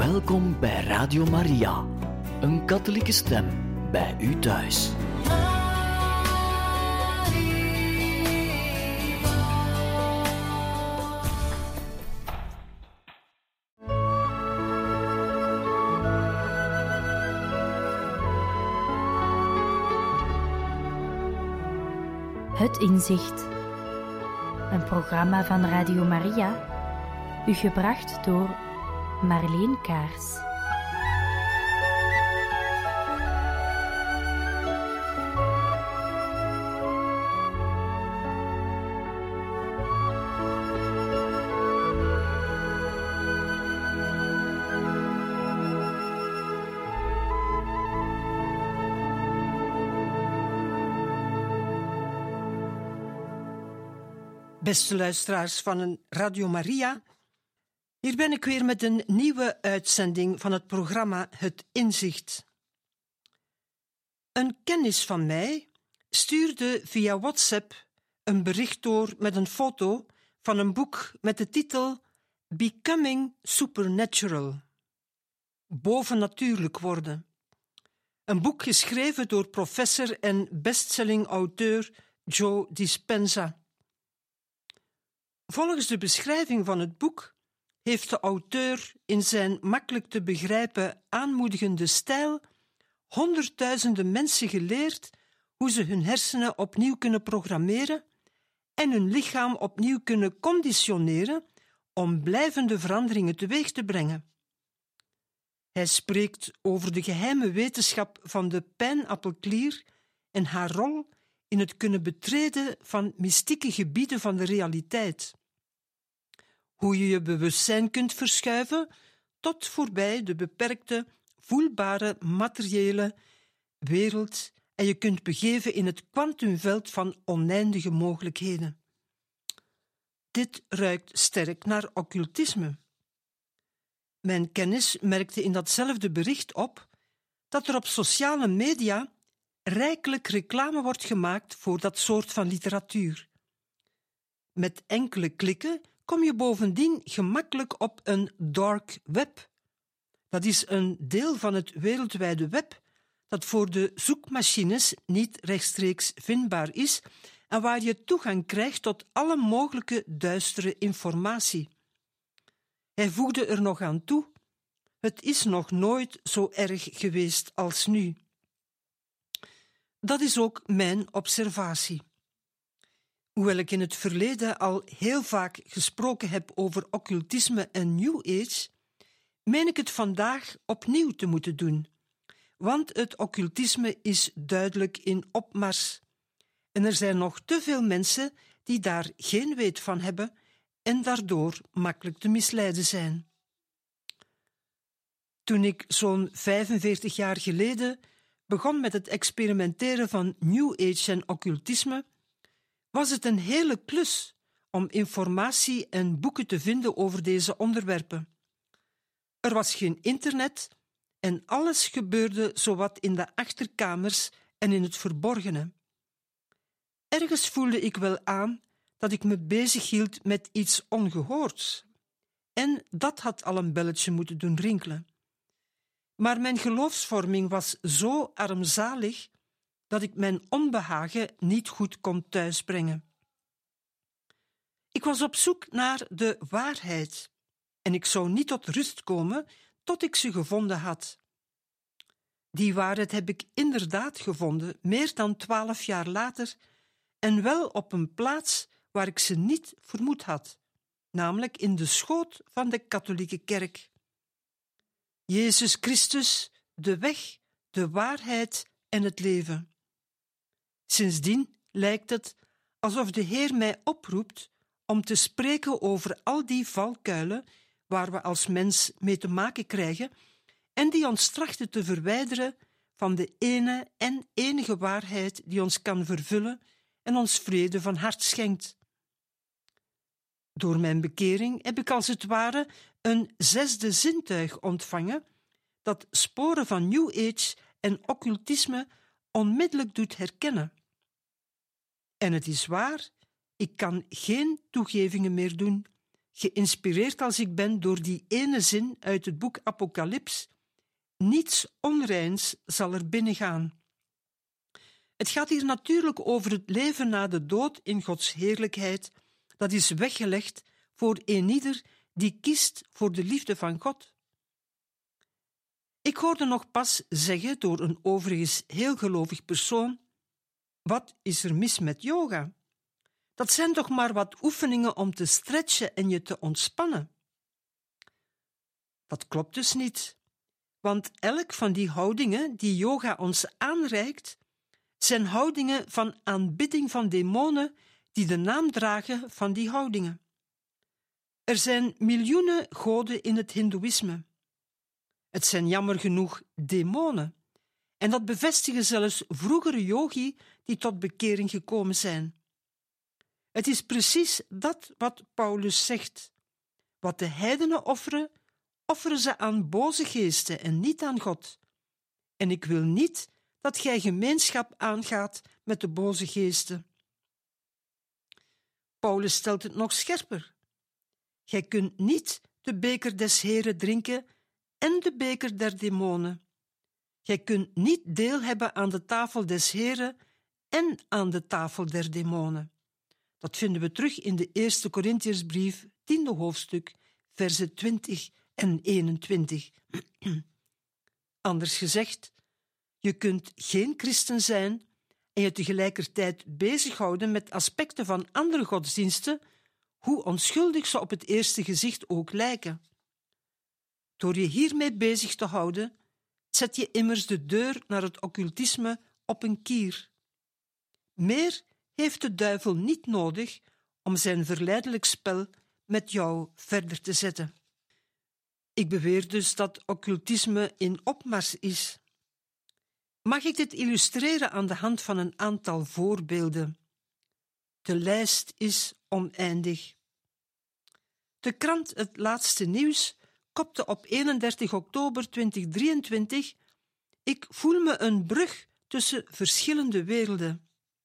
Welkom bij Radio Maria, een katholieke stem bij u thuis. Het Inzicht. Een programma van Radio Maria, u gebracht door Marleen Kaars. Beste luisteraars van Radio Maria, hier ben ik weer met een nieuwe uitzending van het programma Het Inzicht. Een kennis van mij stuurde via WhatsApp een bericht door met een foto van een boek met de titel Becoming Supernatural. Bovennatuurlijk worden. Een boek geschreven door professor en bestselling-auteur Joe Dispenza. Volgens de beschrijving van het boek heeft de auteur in zijn makkelijk te begrijpen aanmoedigende stijl honderdduizenden mensen geleerd hoe ze hun hersenen opnieuw kunnen programmeren en hun lichaam opnieuw kunnen conditioneren om blijvende veranderingen teweeg te brengen. Hij spreekt over de geheime wetenschap van de pijnappelklier en haar rol in het kunnen betreden van mystieke gebieden van de realiteit. Hoe je je bewustzijn kunt verschuiven tot voorbij de beperkte, voelbare, materiële wereld en je kunt begeven in het kwantumveld van oneindige mogelijkheden. Dit ruikt sterk naar occultisme. Mijn kennis merkte in datzelfde bericht op dat er op sociale media rijkelijk reclame wordt gemaakt voor dat soort van literatuur. Met enkele klikken kom je bovendien gemakkelijk op een dark web. Dat is een deel van het wereldwijde web dat voor de zoekmachines niet rechtstreeks vindbaar is en waar je toegang krijgt tot alle mogelijke duistere informatie. Hij voegde er nog aan toe: het is nog nooit zo erg geweest als nu. Dat is ook mijn observatie. Hoewel ik in het verleden al heel vaak gesproken heb over occultisme en New Age, meen ik het vandaag opnieuw te moeten doen, want het occultisme is duidelijk in opmars en er zijn nog te veel mensen die daar geen weet van hebben en daardoor makkelijk te misleiden zijn. Toen ik zo'n 45 jaar geleden begon met het experimenteren van New Age en occultisme, was het een hele klus om informatie en boeken te vinden over deze onderwerpen. Er was geen internet en alles gebeurde zowat in de achterkamers en in het verborgene. Ergens voelde ik wel aan dat ik me bezighield met iets ongehoords. En dat had al een belletje moeten doen rinkelen. Maar mijn geloofsvorming was zo armzalig dat ik mijn onbehagen niet goed kon thuisbrengen. Ik was op zoek naar de waarheid en ik zou niet tot rust komen tot ik ze gevonden had. Die waarheid heb ik inderdaad gevonden, meer dan 12 jaar later, en wel op een plaats waar ik ze niet vermoed had, namelijk in de schoot van de katholieke kerk. Jezus Christus, de weg, de waarheid en het leven. Sindsdien lijkt het alsof de Heer mij oproept om te spreken over al die valkuilen waar we als mens mee te maken krijgen en die ons trachten te verwijderen van de ene en enige waarheid die ons kan vervullen en ons vrede van hart schenkt. Door mijn bekering heb ik als het ware een 6e zintuig ontvangen dat sporen van New Age en occultisme onmiddellijk doet herkennen. En het is waar, ik kan geen toegevingen meer doen, geïnspireerd als ik ben door die ene zin uit het boek Apocalyps: niets onreins zal er binnengaan. Het gaat hier natuurlijk over het leven na de dood in Gods heerlijkheid, dat is weggelegd voor eenieder die kiest voor de liefde van God. Ik hoorde nog pas zeggen door een overigens heel gelovig persoon: wat is er mis met yoga? Dat zijn toch maar wat oefeningen om te stretchen en je te ontspannen. Dat klopt dus niet, want elk van die houdingen die yoga ons aanreikt, zijn houdingen van aanbidding van demonen die de naam dragen van die houdingen. Er zijn miljoenen goden in het hindoeïsme. Het zijn jammer genoeg demonen, en dat bevestigen zelfs vroegere yogi die tot bekering gekomen zijn. Het is precies dat wat Paulus zegt. Wat de heidenen offeren, offeren ze aan boze geesten en niet aan God. En ik wil niet dat gij gemeenschap aangaat met de boze geesten. Paulus stelt het nog scherper. Gij kunt niet de beker des Heren drinken en de beker der demonen. Gij kunt niet deel hebben aan de tafel des Heren en aan de tafel der demonen. Dat vinden we terug in de 1 Korintiersbrief, 10e hoofdstuk, versen 20 en 21. Anders gezegd, je kunt geen christen zijn en je tegelijkertijd bezighouden met aspecten van andere godsdiensten, hoe onschuldig ze op het eerste gezicht ook lijken. Door je hiermee bezig te houden, zet je immers de deur naar het occultisme op een kier. Meer heeft de duivel niet nodig om zijn verleidelijk spel met jou verder te zetten. Ik beweer dus dat occultisme in opmars is. Mag ik dit illustreren aan de hand van een aantal voorbeelden? De lijst is oneindig. De krant Het Laatste Nieuws kopte op 31 oktober 2023: ik voel me een brug tussen verschillende werelden.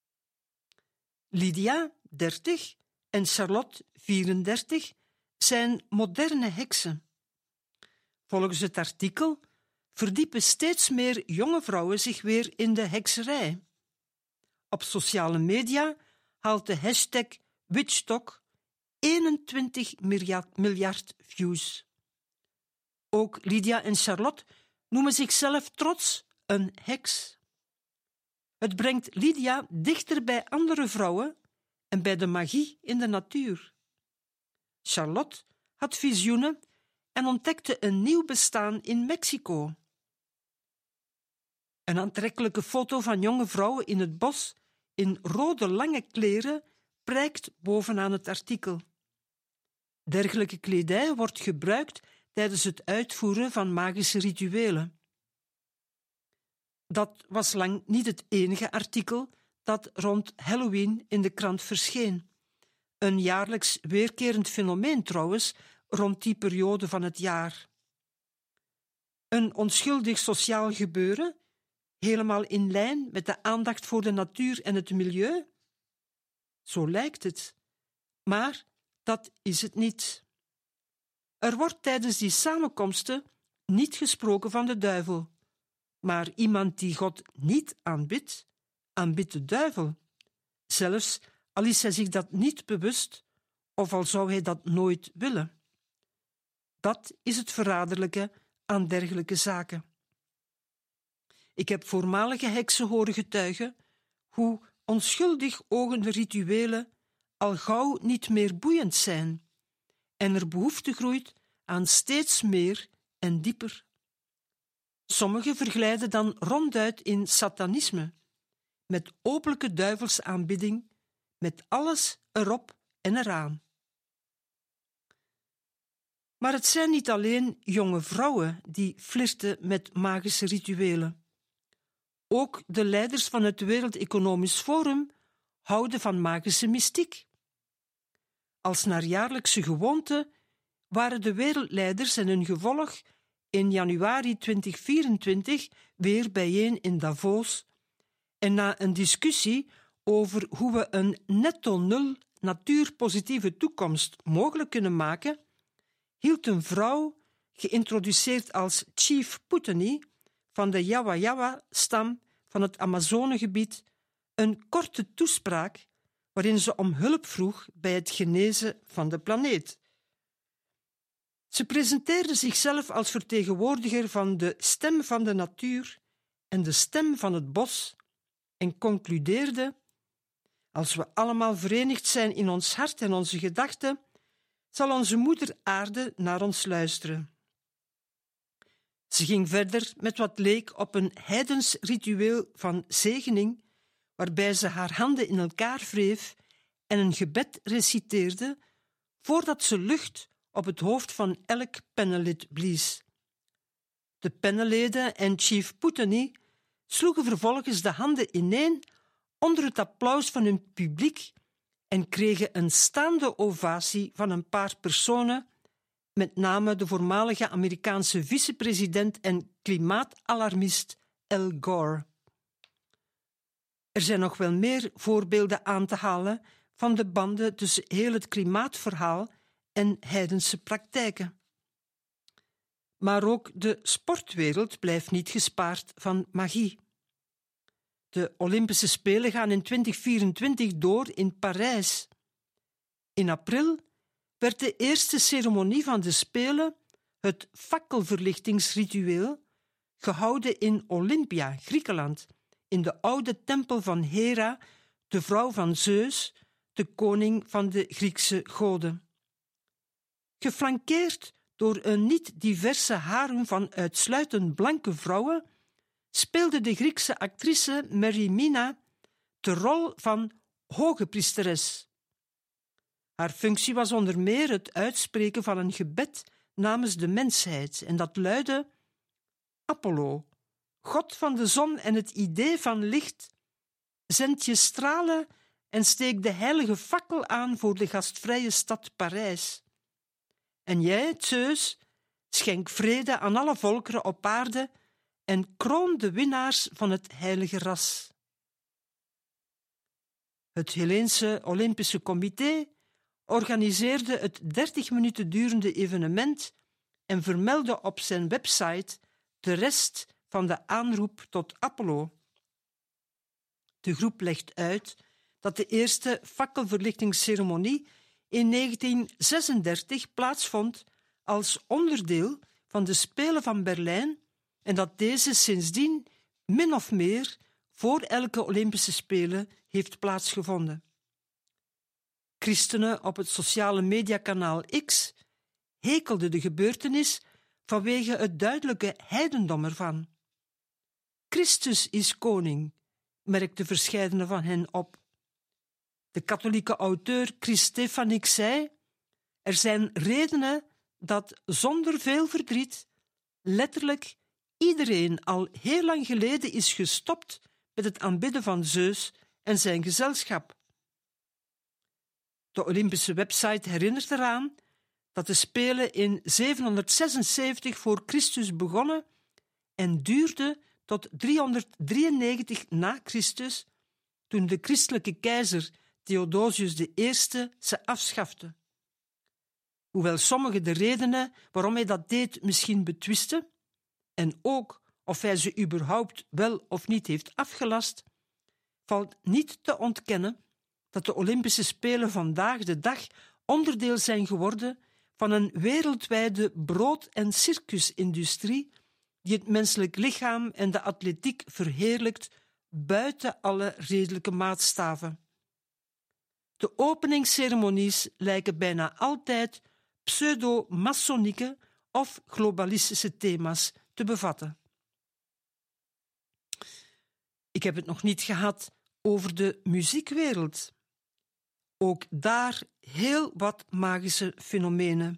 Lydia, 30, en Charlotte, 34, zijn moderne heksen. Volgens het artikel verdiepen steeds meer jonge vrouwen zich weer in de hekserij. Op sociale media haalt de hashtag WitchTok 21 miljard views. Ook Lydia en Charlotte noemen zichzelf trots een heks. Het brengt Lydia dichter bij andere vrouwen en bij de magie in de natuur. Charlotte had visioenen en ontdekte een nieuw bestaan in Mexico. Een aantrekkelijke foto van jonge vrouwen in het bos in rode lange kleren prijkt bovenaan het artikel. Dergelijke kledij wordt gebruikt tijdens het uitvoeren van magische rituelen. Dat was lang niet het enige artikel dat rond Halloween in de krant verscheen. Een jaarlijks weerkerend fenomeen trouwens rond die periode van het jaar. Een onschuldig sociaal gebeuren, helemaal in lijn met de aandacht voor de natuur en het milieu? Zo lijkt het, maar dat is het niet. Er wordt tijdens die samenkomsten niet gesproken van de duivel, maar iemand die God niet aanbidt, aanbidt de duivel, zelfs al is hij zich dat niet bewust of al zou hij dat nooit willen. Dat is het verraderlijke aan dergelijke zaken. Ik heb voormalige heksen horen getuigen hoe onschuldig ogende rituelen al gauw niet meer boeiend zijn en er behoefte groeit aan steeds meer en dieper. Sommigen verglijden dan ronduit in satanisme, met openlijke duivelsaanbidding, met alles erop en eraan. Maar het zijn niet alleen jonge vrouwen die flirten met magische rituelen. Ook de leiders van het Wereld Economisch Forum houden van magische mystiek. Als naar jaarlijkse gewoonte waren de wereldleiders en hun gevolg in januari 2024 weer bijeen in Davos en na een discussie over hoe we een netto nul natuurpositieve toekomst mogelijk kunnen maken, hield een vrouw, geïntroduceerd als Chief Putani van de Yawa-Yawa-stam van het Amazonegebied, een korte toespraak waarin ze om hulp vroeg bij het genezen van de planeet. Ze presenteerde zichzelf als vertegenwoordiger van de stem van de natuur en de stem van het bos en concludeerde: als we allemaal verenigd zijn in ons hart en onze gedachten, zal onze moeder aarde naar ons luisteren. Ze ging verder met wat leek op een heidens ritueel van zegening, waarbij ze haar handen in elkaar wreef en een gebed reciteerde voordat ze lucht op het hoofd van elk panellid blies. De panelleden en Chief Putani sloegen vervolgens de handen ineen onder het applaus van hun publiek en kregen een staande ovatie van een paar personen, met name de voormalige Amerikaanse vicepresident en klimaatalarmist Al Gore. Er zijn nog wel meer voorbeelden aan te halen van de banden tussen heel het klimaatverhaal en heidense praktijken. Maar ook de sportwereld blijft niet gespaard van magie. De Olympische Spelen gaan in 2024 door in Parijs. In april werd de eerste ceremonie van de Spelen, het fakkelverlichtingsritueel, gehouden in Olympia, Griekenland, in de oude tempel van Hera, de vrouw van Zeus, de koning van de Griekse goden. Geflankeerd door een niet-diverse harem van uitsluitend blanke vrouwen, speelde de Griekse actrice Merimina de rol van hoge priesteres. Haar functie was onder meer het uitspreken van een gebed namens de mensheid, en dat luidde: Apollo, god van de zon en het idee van licht, zend je stralen en steek de heilige fakkel aan voor de gastvrije stad Parijs. En jij, Zeus, schenk vrede aan alle volkeren op aarde en kroon de winnaars van het heilige ras. Het Helleense Olympische Comité organiseerde het 30 minuten durende evenement en vermeldde op zijn website de rest van de aanroep tot Apollo. De groep legt uit dat de eerste fakkelverlichtingsceremonie in 1936 plaatsvond als onderdeel van de Spelen van Berlijn en dat deze sindsdien min of meer voor elke Olympische Spelen heeft plaatsgevonden. Christenen op het sociale mediakanaal X hekelden de gebeurtenis vanwege het duidelijke heidendom ervan. Christus is koning, merkte verscheidene van hen op. De katholieke auteur Chris Stefanik zei: er zijn redenen dat zonder veel verdriet letterlijk iedereen al heel lang geleden is gestopt met het aanbidden van Zeus en zijn gezelschap. De Olympische website herinnert eraan dat de Spelen in 776 voor Christus begonnen en duurden tot 393 na Christus, toen de christelijke keizer Theodosius I ze afschafte. Hoewel sommigen de redenen waarom hij dat deed misschien betwisten, en ook of hij ze überhaupt wel of niet heeft afgelast, valt niet te ontkennen dat de Olympische Spelen vandaag de dag onderdeel zijn geworden van een wereldwijde brood- en circusindustrie die het menselijk lichaam en de atletiek verheerlijkt buiten alle redelijke maatstaven. De openingsceremonies lijken bijna altijd pseudo-maçonnieke of globalistische thema's te bevatten. Ik heb het nog niet gehad over de muziekwereld. Ook daar heel wat magische fenomenen.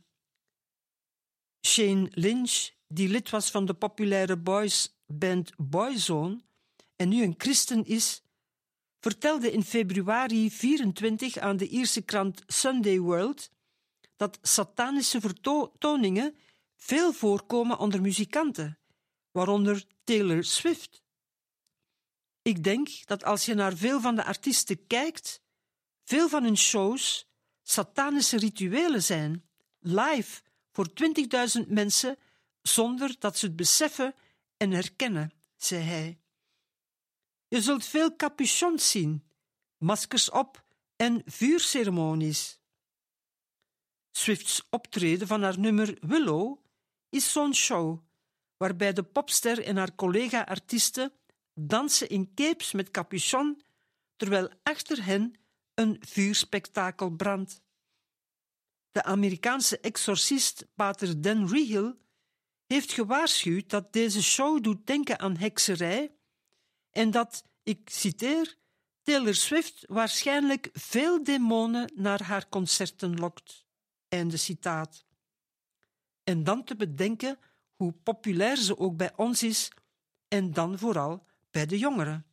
Shane Lynch, die lid was van de populaire boysband Boyzone en nu een christen is, vertelde in februari 24 aan de Ierse krant Sunday World dat satanische vertoningen veel voorkomen onder muzikanten, waaronder Taylor Swift. Ik denk dat als je naar veel van de artiesten kijkt, veel van hun shows satanische rituelen zijn, live voor 20.000 mensen, zonder dat ze het beseffen en herkennen, zei hij. Je zult veel capuchons zien, maskers op en vuurceremonies. Swift's optreden van haar nummer Willow is zo'n show, waarbij de popster en haar collega-artiesten dansen in capes met capuchon, terwijl achter hen een vuurspektakel brandt. De Amerikaanse exorcist pater Dan Reehil heeft gewaarschuwd dat deze show doet denken aan hekserij en dat, ik citeer, Taylor Swift waarschijnlijk veel demonen naar haar concerten lokt. Einde citaat. En dan te bedenken hoe populair ze ook bij ons is en dan vooral bij de jongeren.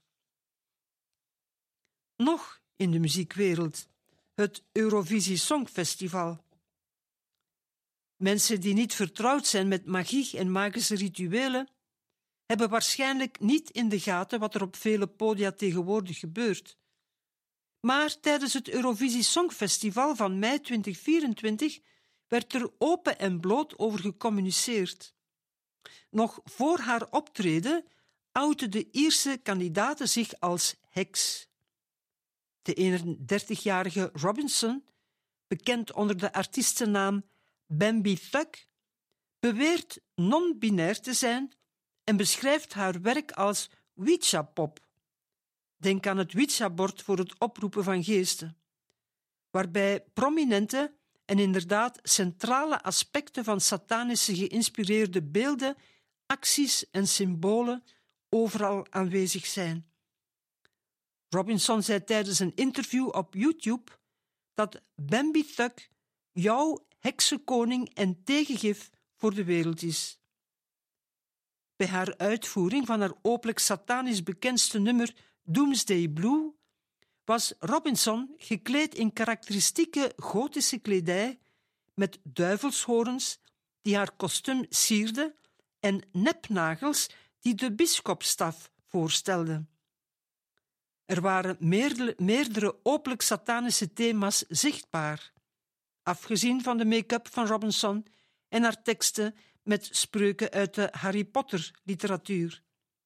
Nog in de muziekwereld, het Eurovisie Songfestival. Mensen die niet vertrouwd zijn met magie en magische rituelen, hebben waarschijnlijk niet in de gaten wat er op vele podia tegenwoordig gebeurt. Maar tijdens het Eurovisie Songfestival van mei 2024 werd er open en bloot over gecommuniceerd. Nog voor haar optreden outte de Ierse kandidaten zich als heks. De 31-jarige Robinson, bekend onder de artiestennaam Bambi Thug, beweert non-binair te zijn en beschrijft haar werk als Ouija-pop. Denk aan het Ouija-bord voor het oproepen van geesten, waarbij prominente en inderdaad centrale aspecten van satanische geïnspireerde beelden, acties en symbolen overal aanwezig zijn. Robinson zei tijdens een interview op YouTube dat Bambi Thug jouw heksenkoning en tegengif voor de wereld is. Bij haar uitvoering van haar openlijk satanisch bekendste nummer Doomsday Blue was Robinson gekleed in karakteristieke gotische kledij met duivelshoorns die haar kostuum sierden en nepnagels die de bisschopsstaf voorstelden. Er waren meerdere openlijk satanische thema's zichtbaar, afgezien van de make-up van Robinson en haar teksten met spreuken uit de Harry Potter-literatuur.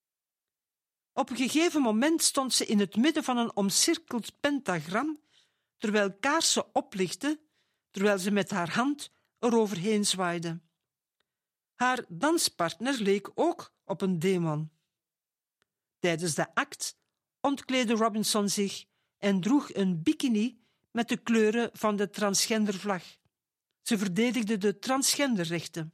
Op een gegeven moment stond ze in het midden van een omcirkeld pentagram, terwijl kaarsen oplichtten, terwijl ze met haar hand eroverheen zwaaide. Haar danspartner leek ook op een demon. Tijdens de act ontkleedde Robinson zich en droeg een bikini met de kleuren van de transgendervlag. Ze verdedigde de transgenderrechten.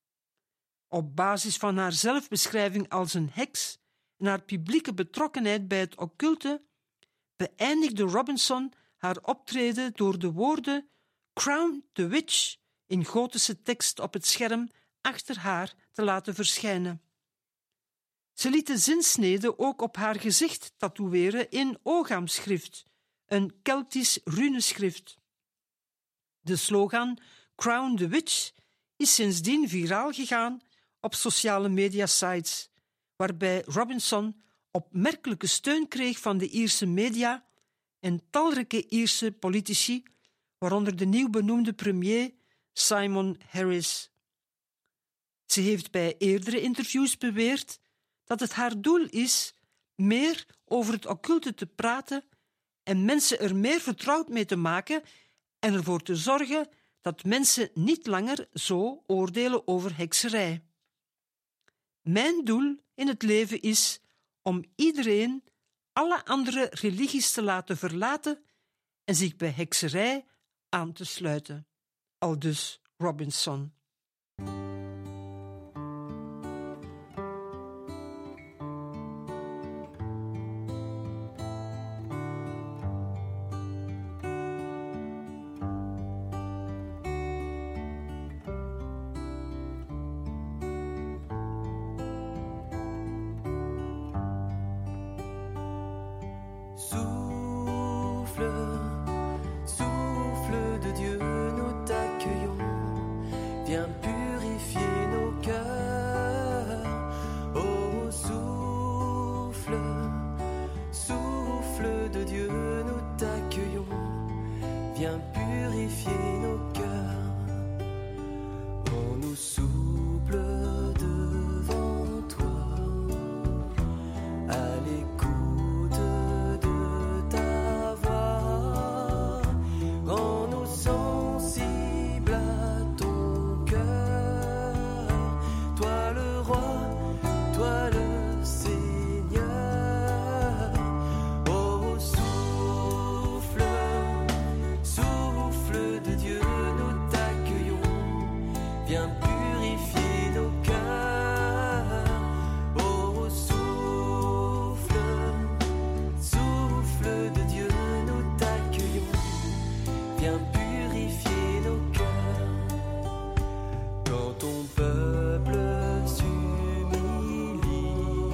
Op basis van haar zelfbeschrijving als een heks en haar publieke betrokkenheid bij het occulte, beëindigde Robinson haar optreden door de woorden Crown the Witch in gotische tekst op het scherm achter haar te laten verschijnen. Ze liet de zinsnede ook op haar gezicht tatoeëren in Ogham-schrift, een Keltisch runeschrift. De slogan Crown the Witch is sindsdien viraal gegaan op sociale mediasites, waarbij Robinson opmerkelijke steun kreeg van de Ierse media en talrijke Ierse politici, waaronder de nieuw benoemde premier Simon Harris. Ze heeft bij eerdere interviews beweerd dat het haar doel is meer over het occulte te praten en mensen er meer vertrouwd mee te maken en ervoor te zorgen dat mensen niet langer zo oordelen over hekserij. Mijn doel in het leven is om iedereen alle andere religies te laten verlaten en zich bij hekserij aan te sluiten. Aldus Robinson. Souffle de Dieu, nous t'accueillons. viens purifier nos cœurs. Oh, souffle de Dieu, nous t'accueillons, viens purifier nos cœurs. Quand ton peuple s'humilie,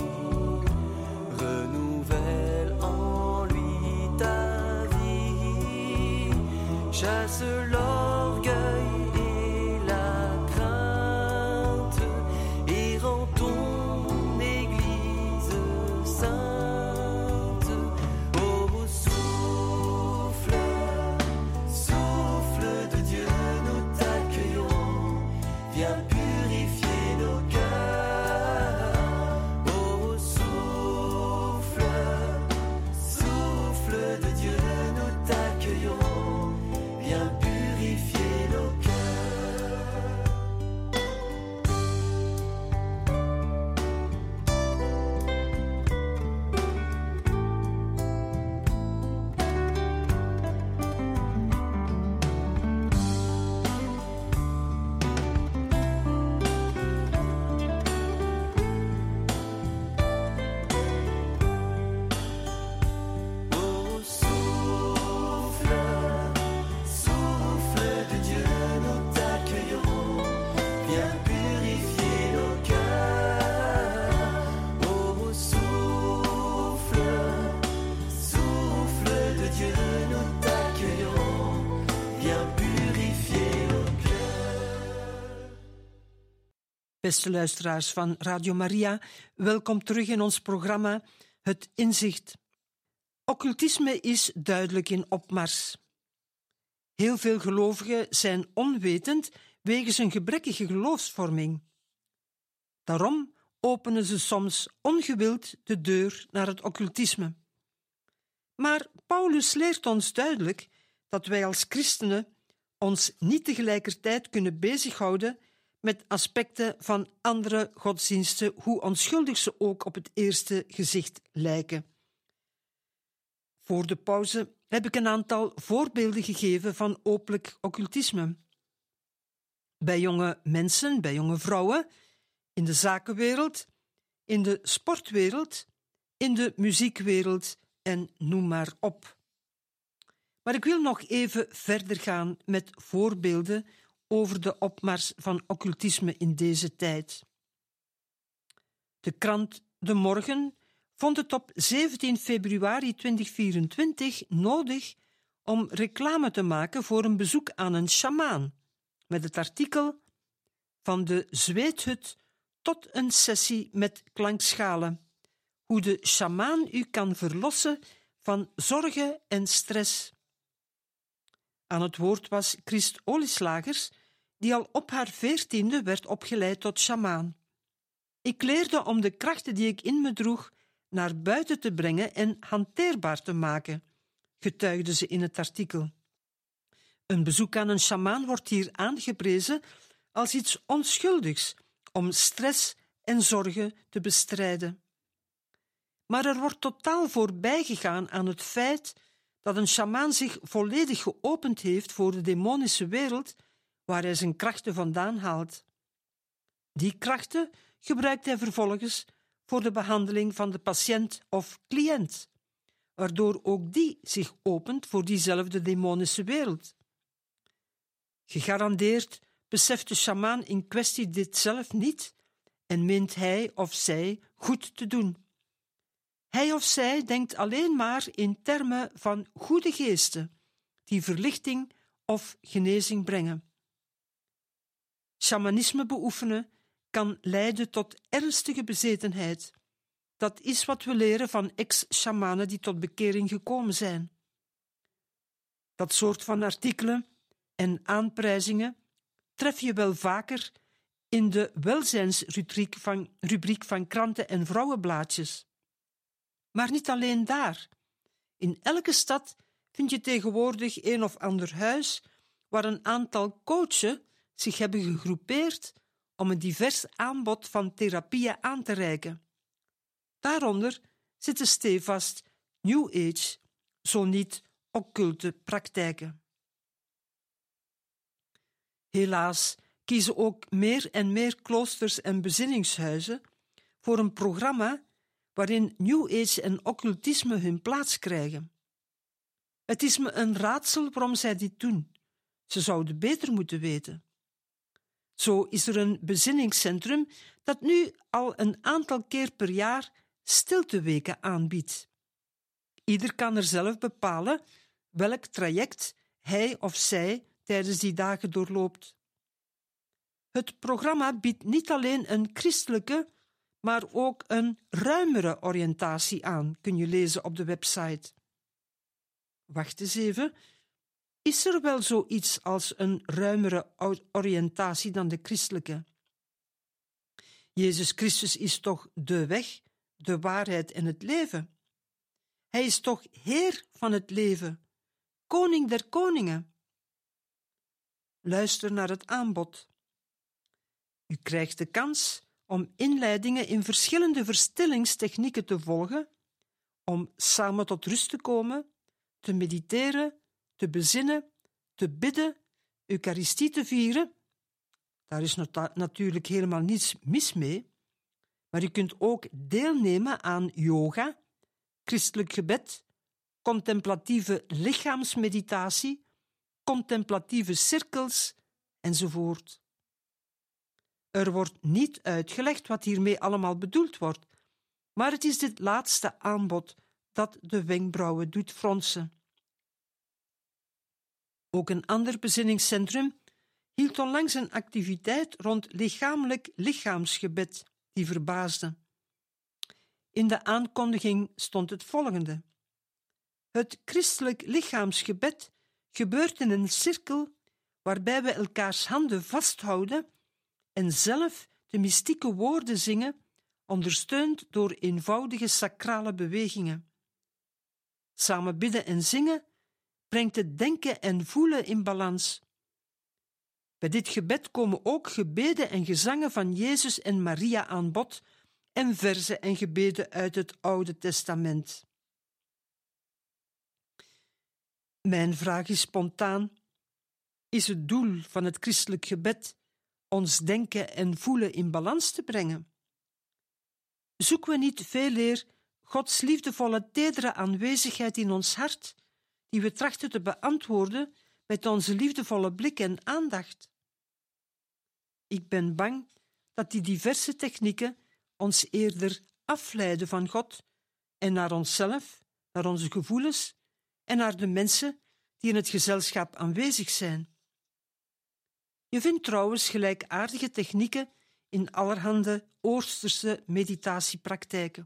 renouvelle en lui ta vie, chasse l'orgueil et la crainte et rends ton Église sainte. Oh, souffle de Dieu, nous t'accueillons, viens purifier nos cœurs. Oh, souffle de Dieu, nous t'accueillons, viens purifier nos cœurs. Oh, souffle de Dieu, nous t'accueillons, viens purifier nos cœurs. Oh, souffle de Dieu, nous t'accueillons, viens purifier nos cœurs. Beste luisteraars van Radio Maria, welkom terug in ons programma Het Inzicht. Occultisme is duidelijk in opmars. Heel veel gelovigen zijn onwetend wegens een gebrekkige geloofsvorming. Daarom openen ze soms ongewild de deur naar het occultisme. Maar Paulus leert ons duidelijk dat wij als christenen ons niet tegelijkertijd kunnen bezighouden met aspecten van andere godsdiensten, hoe onschuldig ze ook op het eerste gezicht lijken. Voor de pauze heb ik een aantal voorbeelden gegeven van openlijk occultisme. Bij jonge mensen, bij jonge vrouwen, in de zakenwereld, in de sportwereld, in de muziekwereld en noem maar op. Maar ik wil nog even verder gaan met voorbeelden over de opmars van occultisme in deze tijd. De krant De Morgen vond het op 17 februari 2024 nodig om reclame te maken voor een bezoek aan een sjamaan, met het artikel Van de zweethut tot een sessie met klankschalen, hoe de sjamaan u kan verlossen van zorgen en stress. Aan het woord was Christ Olieslagers, die al op haar 14e werd opgeleid tot sjamaan. Ik leerde om de krachten die ik in me droeg naar buiten te brengen en hanteerbaar te maken, getuigde ze in het artikel. Een bezoek aan een sjamaan wordt hier aangeprezen als iets onschuldigs om stress en zorgen te bestrijden. Maar er wordt totaal voorbij gegaan aan het feit dat een sjamaan zich volledig geopend heeft voor de demonische wereld waar hij zijn krachten vandaan haalt. Die krachten gebruikt hij vervolgens voor de behandeling van de patiënt of cliënt, waardoor ook die zich opent voor diezelfde demonische wereld. Gegarandeerd beseft de sjamaan in kwestie dit zelf niet en meent hij of zij goed te doen. Hij of zij denkt alleen maar in termen van goede geesten, die verlichting of genezing brengen. Shamanisme beoefenen kan leiden tot ernstige bezetenheid. Dat is wat we leren van ex-shamanen die tot bekering gekomen zijn. Dat soort van artikelen en aanprijzingen tref je wel vaker in de welzijnsrubriek van kranten en vrouwenblaadjes. Maar niet alleen daar. In elke stad vind je tegenwoordig een of ander huis waar een aantal coachen zich hebben gegroepeerd om een divers aanbod van therapieën aan te reiken. Daaronder zitten stevast New Age, zo niet occulte praktijken. Helaas kiezen ook meer en meer kloosters en bezinningshuizen voor een programma waarin New Age en occultisme hun plaats krijgen. Het is me een raadsel waarom zij dit doen. Ze zouden beter moeten weten. Zo is er een bezinningscentrum dat nu al een aantal keer per jaar stilteweken aanbiedt. Ieder kan er zelf bepalen welk traject hij of zij tijdens die dagen doorloopt. Het programma biedt niet alleen een christelijke, maar ook een ruimere oriëntatie aan, kun je lezen op de website. Wacht eens even. Is er wel zoiets als een ruimere oriëntatie dan de christelijke? Jezus Christus is toch de weg, de waarheid en het leven? Hij is toch Heer van het leven, Koning der koningen? Luister naar het aanbod. U krijgt de kans om inleidingen in verschillende verstillingstechnieken te volgen, om samen tot rust te komen, te mediteren, te bezinnen, te bidden, Eucharistie te vieren. Daar is natuurlijk helemaal niets mis mee, maar u kunt ook deelnemen aan yoga, christelijk gebed, contemplatieve lichaamsmeditatie, contemplatieve cirkels enzovoort. Er wordt niet uitgelegd wat hiermee allemaal bedoeld wordt, maar het is dit laatste aanbod dat de wenkbrauwen doet fronsen. Ook een ander bezinningscentrum hield onlangs een activiteit rond lichamelijk lichaamsgebed die verbaasde. In de aankondiging stond het volgende: het christelijk lichaamsgebed gebeurt in een cirkel waarbij we elkaars handen vasthouden en zelf de mystieke woorden zingen, ondersteund door eenvoudige sacrale bewegingen. Samen bidden en zingen brengt het denken en voelen in balans. Bij dit gebed komen ook gebeden en gezangen van Jezus en Maria aan bod en verzen en gebeden uit het Oude Testament. Mijn vraag is spontaan: is het doel van het christelijk gebed ons denken en voelen in balans te brengen? Zoeken we niet veeleer Gods liefdevolle, tedere aanwezigheid in ons hart, die we trachten te beantwoorden met onze liefdevolle blik en aandacht? Ik ben bang dat die diverse technieken ons eerder afleiden van God en naar onszelf, naar onze gevoelens en naar de mensen die in het gezelschap aanwezig zijn. Je vindt trouwens gelijkaardige technieken in allerhande Oosterse meditatiepraktijken.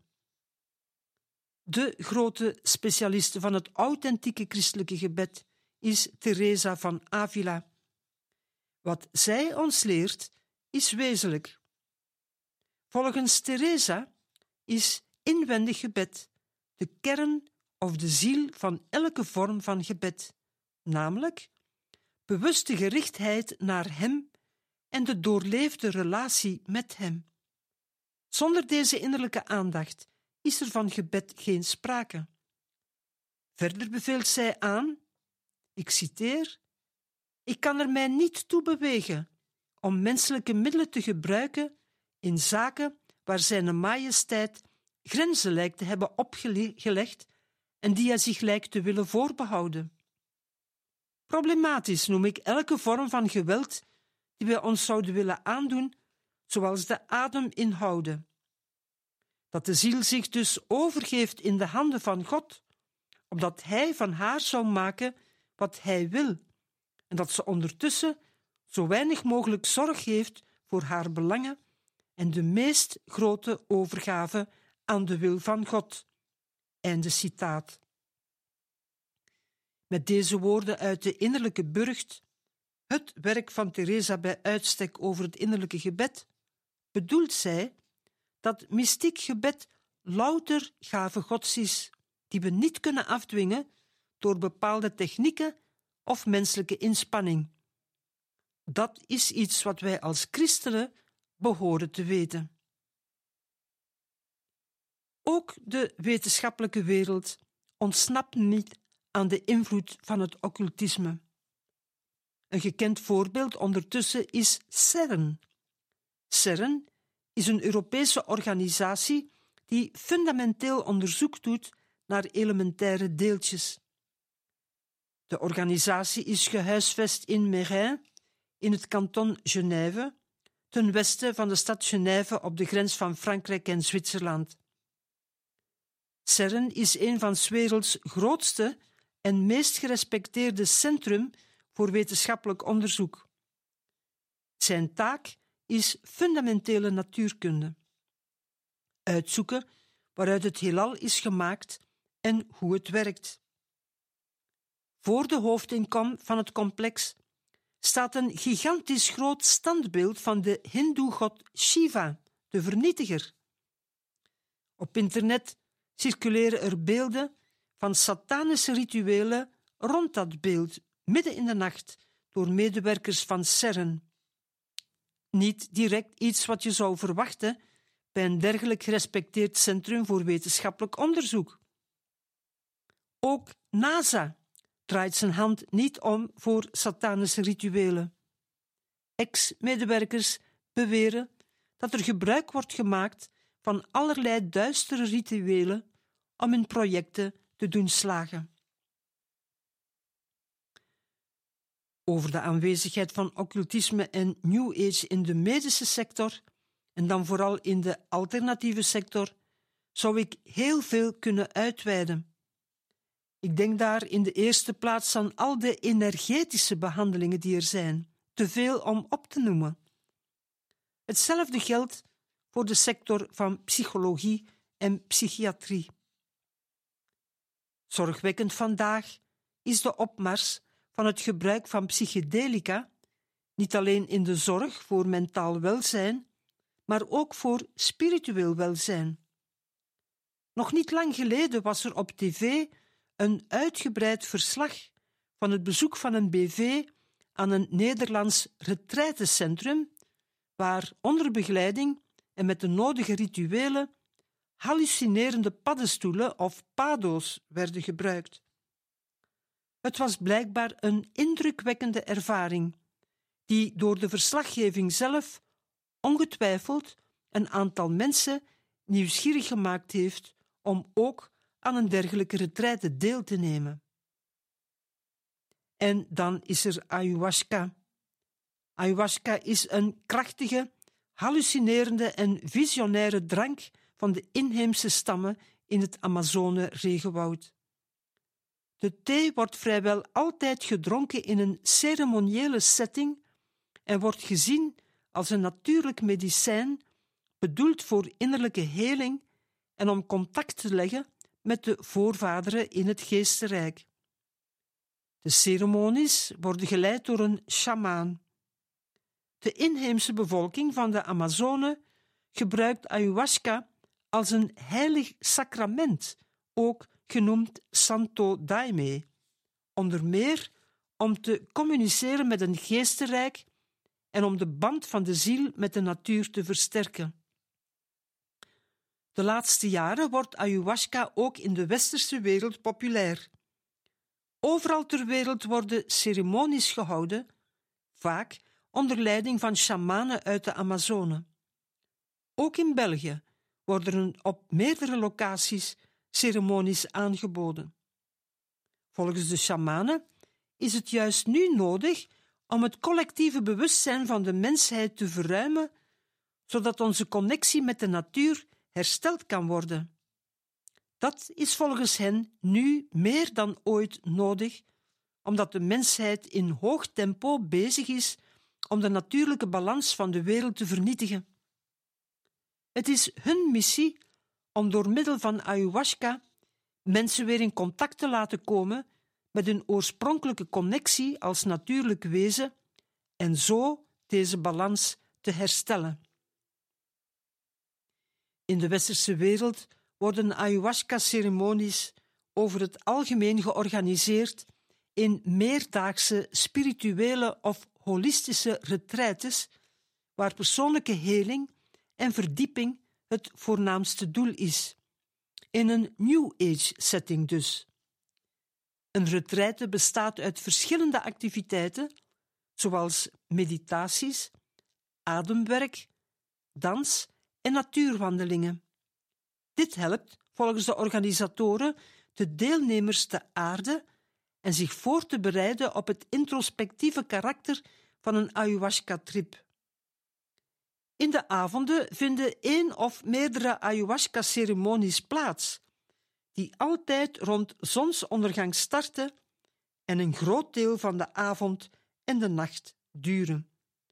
De grote specialiste van het authentieke christelijke gebed is Teresa van Avila. Wat zij ons leert, is wezenlijk. Volgens Teresa is inwendig gebed de kern of de ziel van elke vorm van gebed, namelijk bewuste gerichtheid naar Hem en de doorleefde relatie met Hem. Zonder deze innerlijke aandacht is er van gebed geen sprake. Verder beveelt zij aan, ik citeer: ik kan er mij niet toe bewegen om menselijke middelen te gebruiken in zaken waar Zijne Majesteit grenzen lijkt te hebben opgelegd en die hij zich lijkt te willen voorbehouden. Problematisch noem ik elke vorm van geweld die wij ons zouden willen aandoen, zoals de adem inhouden. Dat de ziel zich dus overgeeft in de handen van God, opdat Hij van haar zou maken wat Hij wil, en dat ze ondertussen zo weinig mogelijk zorg heeft voor haar belangen en de meest grote overgave aan de wil van God. Einde citaat. Met deze woorden uit de innerlijke burcht, het werk van Teresa bij uitstek over het innerlijke gebed, bedoelt zij dat mystiek gebed louter gave Gods is, die we niet kunnen afdwingen door bepaalde technieken of menselijke inspanning. Dat is iets wat wij als christenen behoren te weten. Ook de wetenschappelijke wereld ontsnapt niet aan de invloed van het occultisme. Een gekend voorbeeld ondertussen is CERN. CERN is een Europese organisatie die fundamenteel onderzoek doet naar elementaire deeltjes. De organisatie is gehuisvest in Meyrin, in het kanton Genève, ten westen van de stad Genève op de grens van Frankrijk en Zwitserland. CERN is een van 's werelds grootste en meest gerespecteerde centrum voor wetenschappelijk onderzoek. Zijn taak is fundamentele natuurkunde. Uitzoeken waaruit het heelal is gemaakt en hoe het werkt. Voor de hoofdingang van het complex staat een gigantisch groot standbeeld van de hindoe-god Shiva, de vernietiger. Op internet circuleren er beelden van satanische rituelen rond dat beeld, midden in de nacht, door medewerkers van CERN. Niet direct iets wat je zou verwachten bij een dergelijk gerespecteerd centrum voor wetenschappelijk onderzoek. Ook NASA draait zijn hand niet om voor satanische rituelen. Ex-medewerkers beweren dat er gebruik wordt gemaakt van allerlei duistere rituelen om hun projecten te doen slagen. Over de aanwezigheid van occultisme en New Age in de medische sector, en dan vooral in de alternatieve sector, zou ik heel veel kunnen uitweiden. Ik denk daar in de eerste plaats aan al de energetische behandelingen die er zijn, te veel om op te noemen. Hetzelfde geldt voor de sector van psychologie en psychiatrie. Zorgwekkend vandaag is de opmars van het gebruik van psychedelica, niet alleen in de zorg voor mentaal welzijn, maar ook voor spiritueel welzijn. Nog niet lang geleden was er op tv een uitgebreid verslag van het bezoek van een BV aan een Nederlands retraitecentrum, waar onder begeleiding en met de nodige rituelen hallucinerende paddenstoelen of pado's werden gebruikt. Het was blijkbaar een indrukwekkende ervaring, die door de verslaggeving zelf ongetwijfeld een aantal mensen nieuwsgierig gemaakt heeft om ook aan een dergelijke retraite deel te nemen. En dan is er ayahuasca. Ayahuasca is een krachtige, hallucinerende en visionaire drank van de inheemse stammen in het Amazone-regenwoud. De thee wordt vrijwel altijd gedronken in een ceremoniële setting en wordt gezien als een natuurlijk medicijn, bedoeld voor innerlijke heling en om contact te leggen met de voorvaderen in het geestenrijk. De ceremonies worden geleid door een sjamaan. De inheemse bevolking van de Amazone gebruikt ayahuasca als een heilig sacrament, ook genoemd Santo Daime, onder meer om te communiceren met een geestenrijk en om de band van de ziel met de natuur te versterken. De laatste jaren wordt ayahuasca ook in de westerse wereld populair. Overal ter wereld worden ceremonies gehouden, vaak onder leiding van shamanen uit de Amazone. Ook in België worden er op meerdere locaties ceremonies aangeboden. Volgens de shamanen is het juist nu nodig om het collectieve bewustzijn van de mensheid te verruimen, zodat onze connectie met de natuur hersteld kan worden. Dat is volgens hen nu meer dan ooit nodig, omdat de mensheid in hoog tempo bezig is om de natuurlijke balans van de wereld te vernietigen. Het is hun missie om door middel van ayahuasca mensen weer in contact te laten komen met hun oorspronkelijke connectie als natuurlijk wezen en zo deze balans te herstellen. In de westerse wereld worden ayahuasca-ceremonies over het algemeen georganiseerd in meerdaagse spirituele of holistische retraites, waar persoonlijke heling en verdieping het voornaamste doel is. In een New Age-setting dus. Een retraite bestaat uit verschillende activiteiten, zoals meditaties, ademwerk, dans en natuurwandelingen. Dit helpt, volgens de organisatoren, de deelnemers te aarden en zich voor te bereiden op het introspectieve karakter van een ayahuasca-trip. In de avonden vinden 1 of meerdere ayahuasca-ceremonies plaats, die altijd rond zonsondergang starten en een groot deel van de avond en de nacht duren.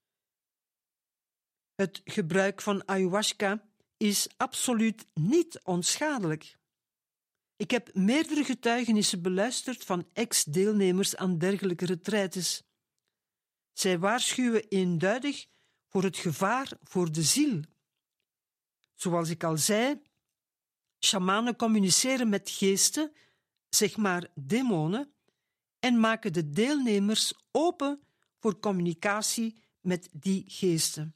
Het gebruik van ayahuasca is absoluut niet onschadelijk. Ik heb meerdere getuigenissen beluisterd van ex-deelnemers aan dergelijke retraites. Zij waarschuwen eenduidig voor het gevaar voor de ziel. Zoals ik al zei, shamanen communiceren met geesten, zeg maar demonen, en maken de deelnemers open voor communicatie met die geesten.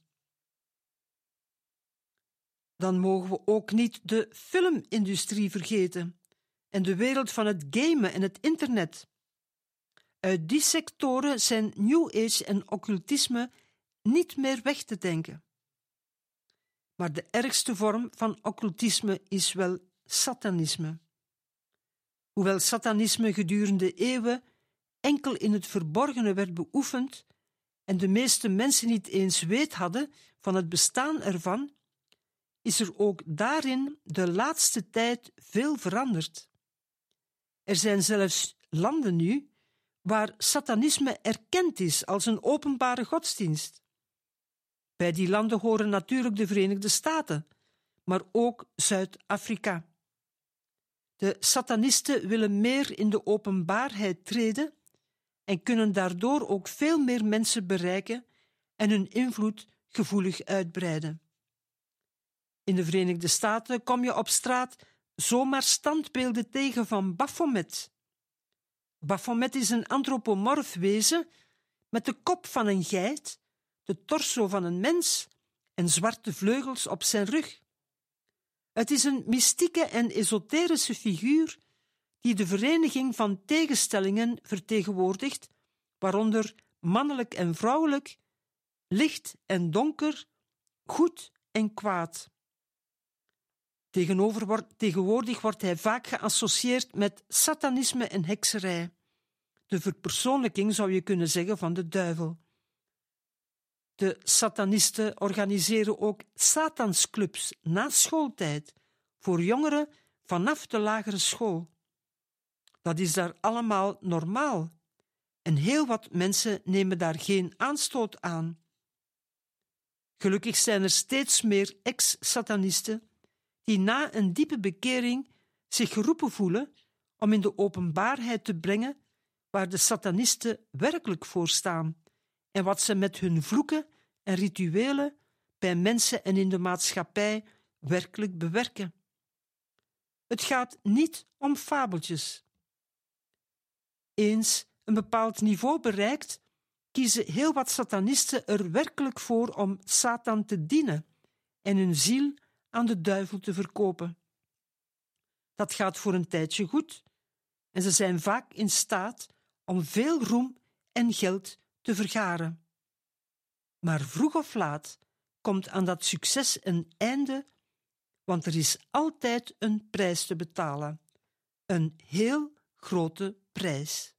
Dan mogen we ook niet de filmindustrie vergeten en de wereld van het gamen en het internet. Uit die sectoren zijn New Age en occultisme niet meer weg te denken. Maar de ergste vorm van occultisme is wel satanisme. Hoewel satanisme gedurende eeuwen enkel in het verborgene werd beoefend en de meeste mensen niet eens weet hadden van het bestaan ervan, is er ook daarin de laatste tijd veel veranderd. Er zijn zelfs landen nu waar satanisme erkend is als een openbare godsdienst. Bij die landen horen natuurlijk de Verenigde Staten, maar ook Zuid-Afrika. De satanisten willen meer in de openbaarheid treden en kunnen daardoor ook veel meer mensen bereiken en hun invloed gevoelig uitbreiden. In de Verenigde Staten kom je op straat zomaar standbeelden tegen van Baphomet. Baphomet is een antropomorf wezen met de kop van een geit, de torso van een mens en zwarte vleugels op zijn rug. Het is een mystieke en esoterische figuur die de vereniging van tegenstellingen vertegenwoordigt, waaronder mannelijk en vrouwelijk, licht en donker, goed en kwaad. Tegenwoordig wordt hij vaak geassocieerd met satanisme en hekserij, de verpersoonlijking, zou je kunnen zeggen, van de duivel. De satanisten organiseren ook satansclubs na schooltijd voor jongeren vanaf de lagere school. Dat is daar allemaal normaal en heel wat mensen nemen daar geen aanstoot aan. Gelukkig zijn er steeds meer ex-satanisten die na een diepe bekering zich geroepen voelen om in de openbaarheid te brengen waar de satanisten werkelijk voor staan en wat ze met hun vloeken en rituelen bij mensen en in de maatschappij werkelijk bewerken. Het gaat niet om fabeltjes. Eens een bepaald niveau bereikt, kiezen heel wat satanisten er werkelijk voor om Satan te dienen en hun ziel aan de duivel te verkopen. Dat gaat voor een tijdje goed en ze zijn vaak in staat om veel roem en geld te vergaren. Maar vroeg of laat komt aan dat succes een einde, want er is altijd een prijs te betalen. Een heel grote prijs.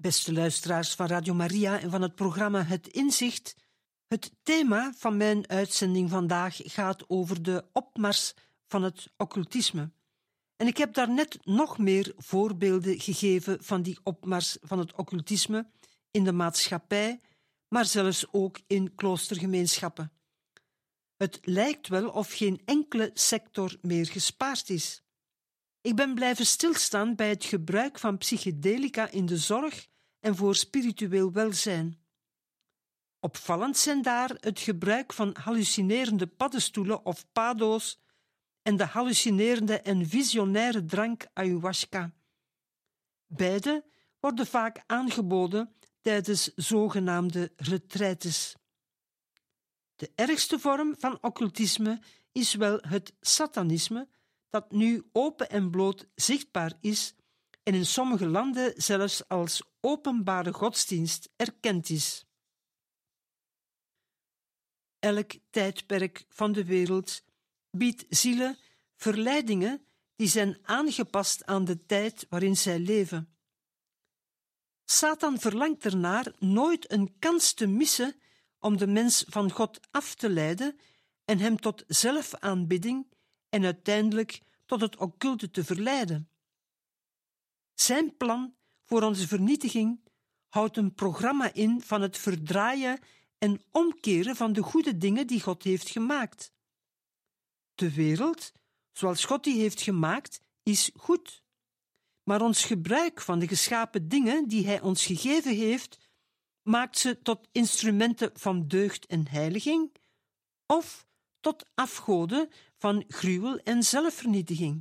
Beste luisteraars van Radio Maria en van het programma Het Inzicht, het thema van mijn uitzending vandaag gaat over de opmars van het occultisme. En ik heb daarnet nog meer voorbeelden gegeven van die opmars van het occultisme in de maatschappij, maar zelfs ook in kloostergemeenschappen. Het lijkt wel of geen enkele sector meer gespaard is. Ik ben blijven stilstaan bij het gebruik van psychedelica in de zorg en voor spiritueel welzijn. Opvallend zijn daar het gebruik van hallucinerende paddenstoelen of pado's en de hallucinerende en visionaire drank ayahuasca. Beide worden vaak aangeboden tijdens zogenaamde retraites. De ergste vorm van occultisme is wel het satanisme, dat nu open en bloot zichtbaar is en in sommige landen zelfs als openbare godsdienst erkend is. Elk tijdperk van de wereld biedt zielen verleidingen die zijn aangepast aan de tijd waarin zij leven. Satan verlangt ernaar nooit een kans te missen om de mens van God af te leiden en hem tot zelfaanbidding en uiteindelijk tot het occulte te verleiden. Zijn plan voor onze vernietiging houdt een programma in van het verdraaien en omkeren van de goede dingen die God heeft gemaakt. De wereld, zoals God die heeft gemaakt, is goed. Maar ons gebruik van de geschapen dingen die Hij ons gegeven heeft, maakt ze tot instrumenten van deugd en heiliging of tot afgoden van gruwel en zelfvernietiging.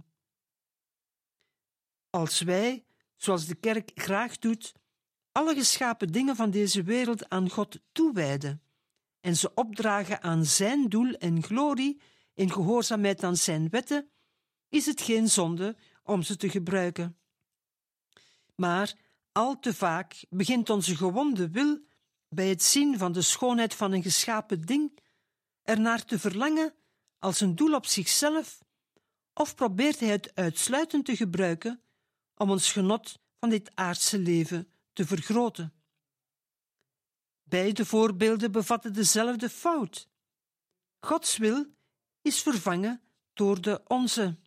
Als wij, zoals de kerk graag doet, alle geschapen dingen van deze wereld aan God toewijden en ze opdragen aan zijn doel en glorie in gehoorzaamheid aan zijn wetten, is het geen zonde om ze te gebruiken. Maar al te vaak begint onze gewonde wil bij het zien van de schoonheid van een geschapen ding ernaar te verlangen als een doel op zichzelf, of probeert hij het uitsluitend te gebruiken om ons genot van dit aardse leven te vergroten. Beide voorbeelden bevatten dezelfde fout. Gods wil is vervangen door de onze.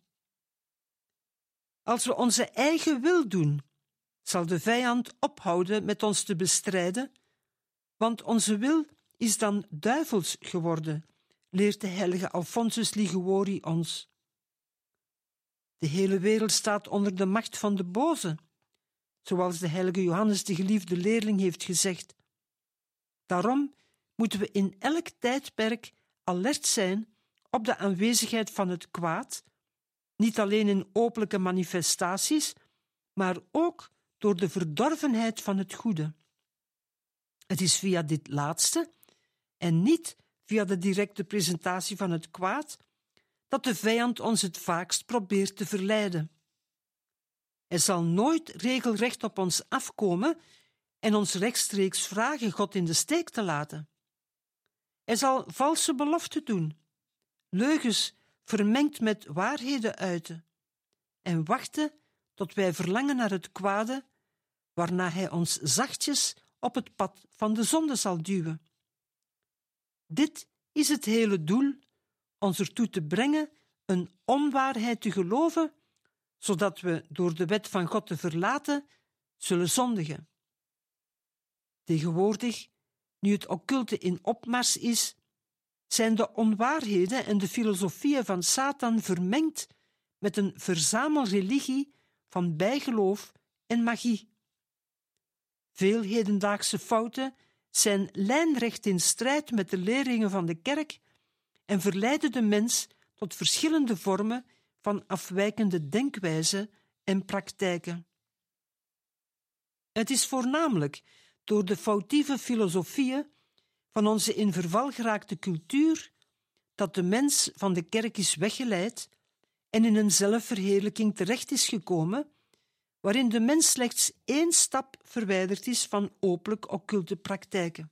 Als we onze eigen wil doen, zal de vijand ophouden met ons te bestrijden, want onze wil is dan duivels geworden, leert de heilige Alphonsus Liguori ons. De hele wereld staat onder de macht van de boze, zoals de heilige Johannes de geliefde leerling heeft gezegd. Daarom moeten we in elk tijdperk alert zijn op de aanwezigheid van het kwaad, niet alleen in openlijke manifestaties, maar ook door de verdorvenheid van het goede. Het is via dit laatste, en niet via de directe presentatie van het kwaad, dat de vijand ons het vaakst probeert te verleiden. Hij zal nooit regelrecht op ons afkomen en ons rechtstreeks vragen God in de steek te laten. Hij zal valse beloften doen, leugens vermengd met waarheden uiten en wachten tot wij verlangen naar het kwade, waarna hij ons zachtjes op het pad van de zonde zal duwen. Dit is het hele doel, ons ertoe te brengen een onwaarheid te geloven, zodat we door de wet van God te verlaten zullen zondigen. Tegenwoordig, nu het occulte in opmars is, zijn de onwaarheden en de filosofieën van Satan vermengd met een verzamelreligie van bijgeloof en magie. Veel hedendaagse fouten zijn lijnrecht in strijd met de leringen van de kerk en verleiden de mens tot verschillende vormen van afwijkende denkwijzen en praktijken. Het is voornamelijk door de foutieve filosofieën van onze in verval geraakte cultuur dat de mens van de kerk is weggeleid en in een zelfverheerlijking terecht is gekomen, waarin de mens slechts 1 stap verwijderd is van openlijk occulte praktijken.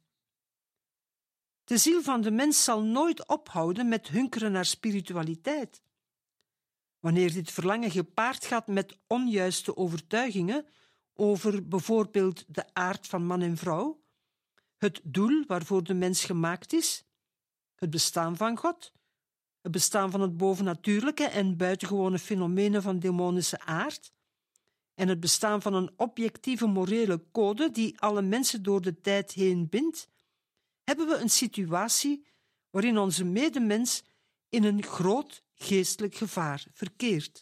De ziel van de mens zal nooit ophouden met hunkeren naar spiritualiteit. Wanneer dit verlangen gepaard gaat met onjuiste overtuigingen over bijvoorbeeld de aard van man en vrouw, het doel waarvoor de mens gemaakt is, het bestaan van God, het bestaan van het bovennatuurlijke en buitengewone fenomenen van demonische aard en het bestaan van een objectieve morele code die alle mensen door de tijd heen bindt, hebben we een situatie waarin onze medemens in een groot geestelijk gevaar verkeert.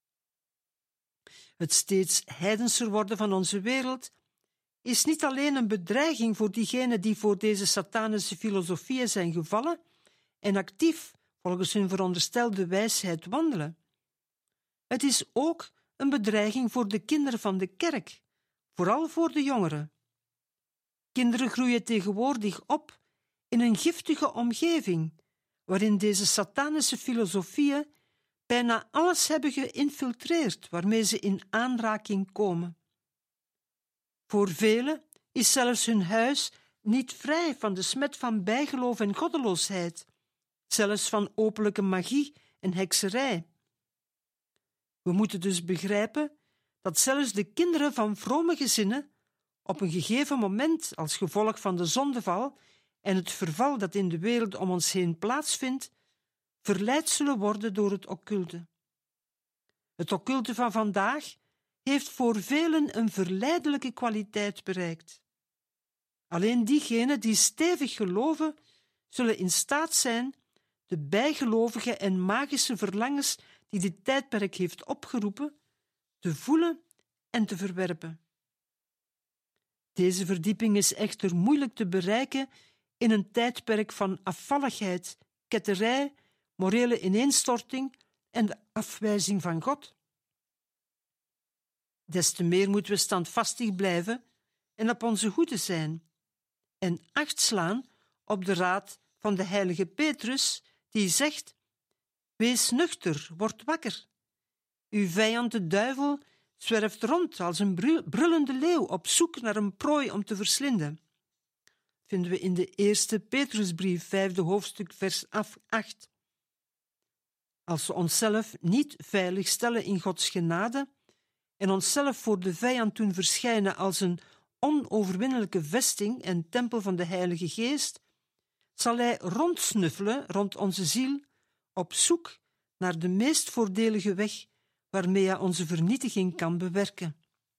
Het steeds heidenser worden van onze wereld is niet alleen een bedreiging voor diegenen die voor deze satanische filosofieën zijn gevallen en actief volgens hun veronderstelde wijsheid wandelen. Het is ook een bedreiging voor de kinderen van de kerk, vooral voor de jongeren. Kinderen groeien tegenwoordig op in een giftige omgeving, waarin deze satanische filosofieën bijna alles hebben geïnfiltreerd waarmee ze in aanraking komen. Voor velen is zelfs hun huis niet vrij van de smet van bijgeloof en goddeloosheid, zelfs van openlijke magie en hekserij. We moeten dus begrijpen dat zelfs de kinderen van vrome gezinnen op een gegeven moment, als gevolg van de zondeval en het verval dat in de wereld om ons heen plaatsvindt, verleid zullen worden door het occulte. Het occulte van vandaag heeft voor velen een verleidelijke kwaliteit bereikt. Alleen diegenen die stevig geloven, zullen in staat zijn de bijgelovige en magische verlangens die dit tijdperk heeft opgeroepen, te voelen en te verwerpen. Deze verdieping is echter moeilijk te bereiken in een tijdperk van afvalligheid, ketterij, morele ineenstorting en de afwijzing van God. Des te meer moeten we standvastig blijven en op onze hoede zijn en acht slaan op de raad van de heilige Petrus, die zegt: wees nuchter, word wakker. Uw vijand de duivel zwerft rond als een brullende leeuw op zoek naar een prooi om te verslinden. Vinden we in de eerste Petrusbrief, 5e hoofdstuk, vers 8. Als we onszelf niet veilig stellen in Gods genade en onszelf voor de vijand doen verschijnen als een onoverwinnelijke vesting en tempel van de Heilige Geest, zal hij rondsnuffelen rond onze ziel op zoek naar de meest voordelige weg waarmee hij onze vernietiging kan bewerken.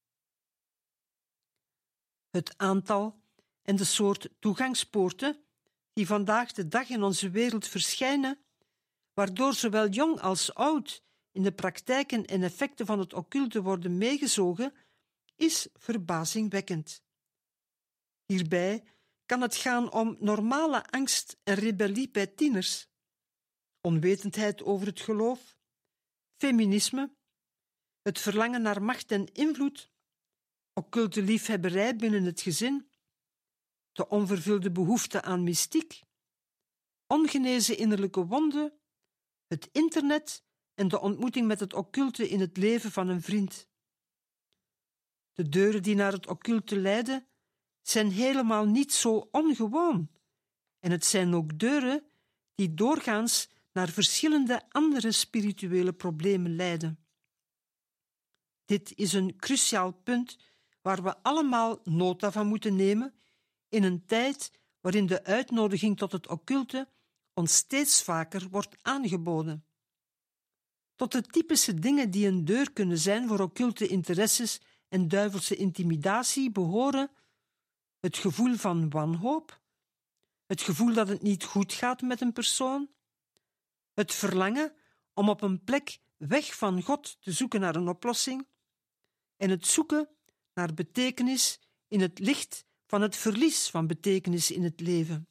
Het aantal en de soort toegangspoorten die vandaag de dag in onze wereld verschijnen, waardoor zowel jong als oud in de praktijken en effecten van het occulte worden meegezogen, is verbazingwekkend. Hierbij kan het gaan om normale angst en rebellie bij tieners, onwetendheid over het geloof, feminisme, het verlangen naar macht en invloed, occulte liefhebberij binnen het gezin, de onvervulde behoefte aan mystiek, ongenezen innerlijke wonden, het internet en de ontmoeting met het occulte in het leven van een vriend. De deuren die naar het occulte leiden zijn helemaal niet zo ongewoon en het zijn ook deuren die doorgaans naar verschillende andere spirituele problemen leiden. Dit is een cruciaal punt waar we allemaal nota van moeten nemen in een tijd waarin de uitnodiging tot het occulte ons steeds vaker wordt aangeboden. Tot de typische dingen die een deur kunnen zijn voor occulte interesses en duivelse intimidatie behoren het gevoel van wanhoop, het gevoel dat het niet goed gaat met een persoon, het verlangen om op een plek weg van God te zoeken naar een oplossing en het zoeken naar betekenis in het licht van het verlies van betekenis in het leven.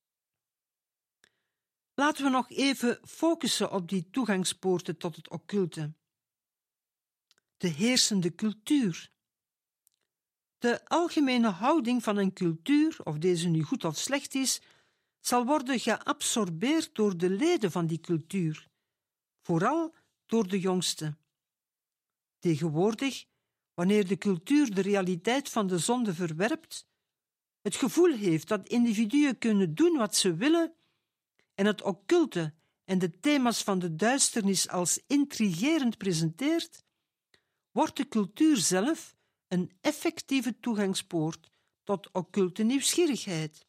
Laten we nog even focussen op die toegangspoorten tot het occulte. De heersende cultuur. De algemene houding van een cultuur, of deze nu goed of slecht is, zal worden geabsorbeerd door de leden van die cultuur, vooral door de jongsten. Tegenwoordig, wanneer de cultuur de realiteit van de zonde verwerpt, het gevoel heeft dat individuen kunnen doen wat ze willen en het occulte en de thema's van de duisternis als intrigerend presenteert, wordt de cultuur zelf een effectieve toegangspoort tot occulte nieuwsgierigheid.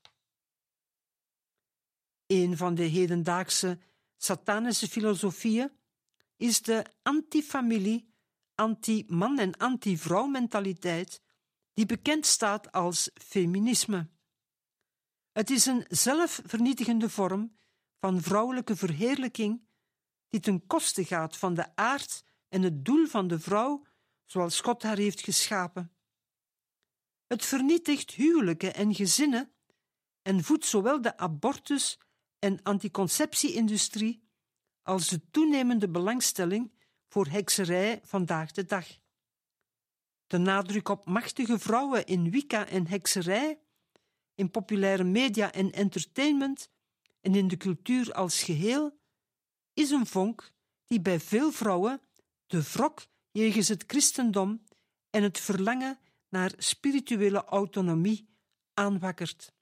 Een van de hedendaagse satanische filosofieën is de antifamilie, anti-man en anti-vrouw mentaliteit, die bekend staat als feminisme. Het is een zelfvernietigende vorm van vrouwelijke verheerlijking die ten koste gaat van de aard en het doel van de vrouw zoals God haar heeft geschapen. Het vernietigt huwelijken en gezinnen en voedt zowel de abortus- en anticonceptie-industrie als de toenemende belangstelling voor hekserij vandaag de dag. De nadruk op machtige vrouwen in Wicca en hekserij, in populaire media en entertainment en in de cultuur als geheel, is een vonk die bij veel vrouwen de wrok jegens het christendom en het verlangen naar spirituele autonomie aanwakkert.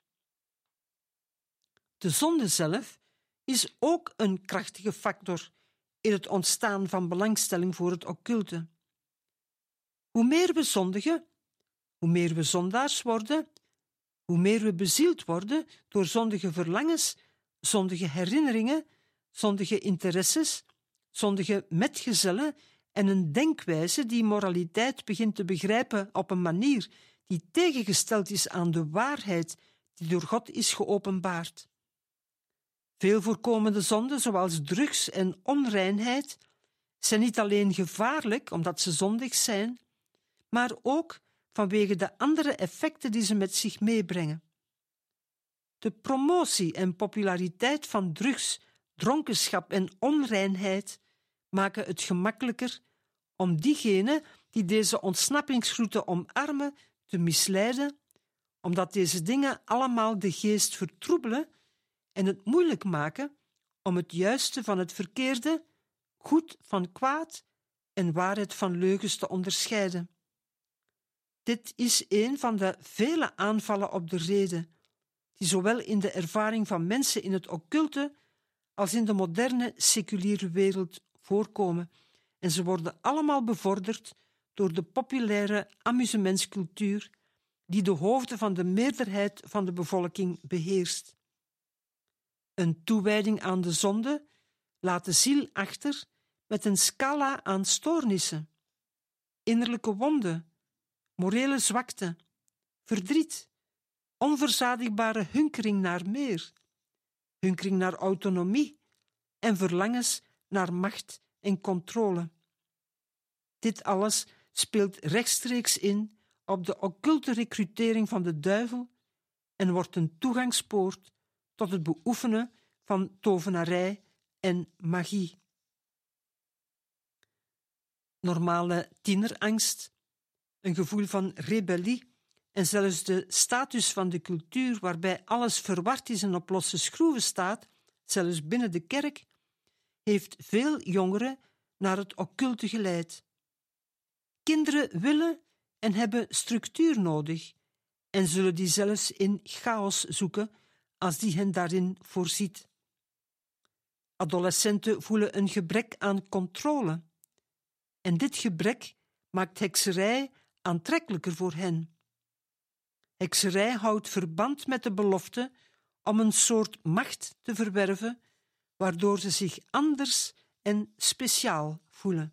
De zonde zelf is ook een krachtige factor in het ontstaan van belangstelling voor het occulte. Hoe meer we zondigen, hoe meer we zondaars worden, hoe meer we bezield worden door zondige verlangens, zondige herinneringen, zondige interesses, zondige metgezellen en een denkwijze die moraliteit begint te begrijpen op een manier die tegengesteld is aan de waarheid die door God is geopenbaard. Veel voorkomende zonden, zoals drugs en onreinheid, zijn niet alleen gevaarlijk omdat ze zondig zijn, maar ook vanwege de andere effecten die ze met zich meebrengen. De promotie en populariteit van drugs, dronkenschap en onreinheid maken het gemakkelijker om diegenen die deze ontsnappingsroute omarmen te misleiden, omdat deze dingen allemaal de geest vertroebelen en het moeilijk maken om het juiste van het verkeerde, goed van kwaad en waarheid van leugens te onderscheiden. Dit is een van de vele aanvallen op de rede, die zowel in de ervaring van mensen in het occulte als in de moderne seculiere wereld voorkomen, en ze worden allemaal bevorderd door de populaire amusementscultuur die de hoofden van de meerderheid van de bevolking beheerst. Een toewijding aan de zonde laat de ziel achter met een scala aan stoornissen, innerlijke wonden, morele zwakte, verdriet, onverzadigbare hunkering naar meer, hunkering naar autonomie en verlangens naar macht en controle. Dit alles speelt rechtstreeks in op de occulte recrutering van de duivel en wordt een toegangspoort tot het beoefenen van tovenarij en magie. Normale tienerangst, een gevoel van rebellie en zelfs de status van de cultuur waarbij alles verward is en op losse schroeven staat, zelfs binnen de kerk, heeft veel jongeren naar het occulte geleid. Kinderen willen en hebben structuur nodig en zullen die zelfs in chaos zoeken als die hen daarin voorziet. Adolescenten voelen een gebrek aan controle en dit gebrek maakt hekserij aantrekkelijker voor hen. Hekserij houdt verband met de belofte om een soort macht te verwerven, waardoor ze zich anders en speciaal voelen.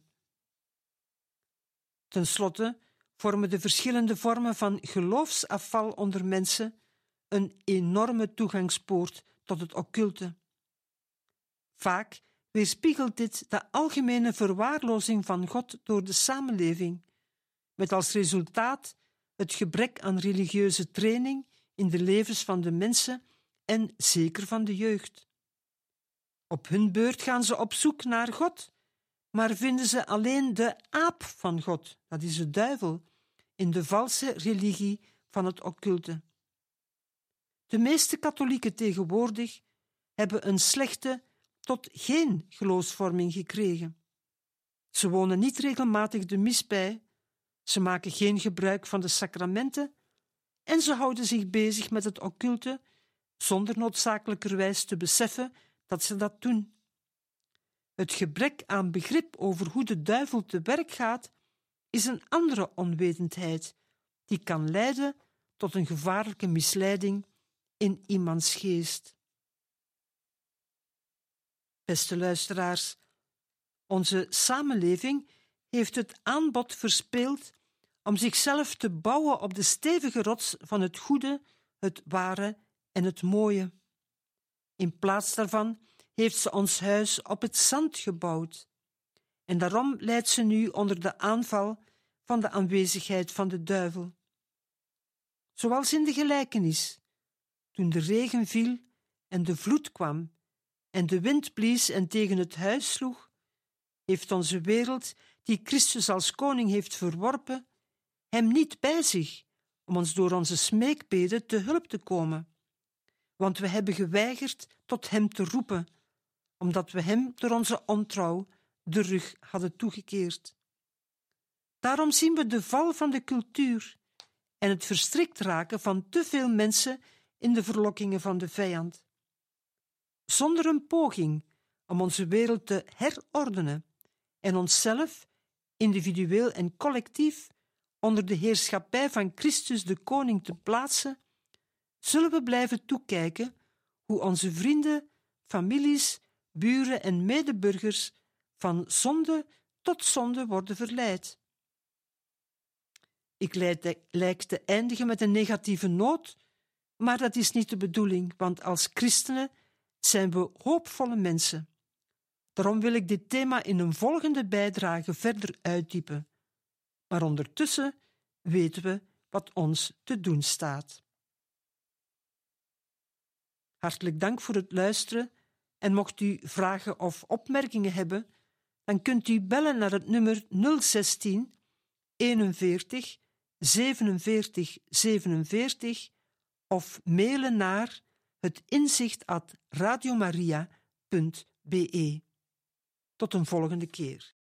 Ten slotte vormen de verschillende vormen van geloofsafval onder mensen een enorme toegangspoort tot het occulte. Vaak weerspiegelt dit de algemene verwaarlozing van God door de samenleving, met als resultaat het gebrek aan religieuze training in de levens van de mensen en zeker van de jeugd. Op hun beurt gaan ze op zoek naar God, maar vinden ze alleen de aap van God, dat is de duivel, in de valse religie van het occulte. De meeste katholieken tegenwoordig hebben een slechte tot geen geloofsvorming gekregen. Ze wonen niet regelmatig de mis bij, ze maken geen gebruik van de sacramenten en ze houden zich bezig met het occulte zonder noodzakelijkerwijs te beseffen dat ze dat doen. Het gebrek aan begrip over hoe de duivel te werk gaat is een andere onwetendheid die kan leiden tot een gevaarlijke misleiding in iemands geest. Beste luisteraars, onze samenleving heeft het aanbod verspeeld om zichzelf te bouwen op de stevige rots van het goede, het ware en het mooie. In plaats daarvan heeft ze ons huis op het zand gebouwd. En daarom lijdt ze nu onder de aanval van de aanwezigheid van de duivel. Zoals in de gelijkenis, toen de regen viel en de vloed kwam en de wind blies en tegen het huis sloeg, heeft onze wereld, die Christus als koning heeft verworpen, hem niet bij zich om ons door onze smeekbeden te hulp te komen. Want we hebben geweigerd tot hem te roepen, omdat we hem door onze ontrouw de rug hadden toegekeerd. Daarom zien we de val van de cultuur en het verstrikt raken van te veel mensen in de verlokkingen van de vijand. Zonder een poging om onze wereld te herordenen en onszelf, individueel en collectief, onder de heerschappij van Christus de Koning te plaatsen, zullen we blijven toekijken hoe onze vrienden, families, buren en medeburgers van zonde tot zonde worden verleid. Ik lijk te eindigen met een negatieve noot, maar dat is niet de bedoeling, want als christenen zijn we hoopvolle mensen. Daarom wil ik dit thema in een volgende bijdrage verder uitdiepen. Maar ondertussen weten we wat ons te doen staat. Hartelijk dank voor het luisteren en mocht u vragen of opmerkingen hebben, dan kunt u bellen naar het nummer 016 41 47 47 of mailen naar hetinzicht@radiomaria.be. Tot een volgende keer.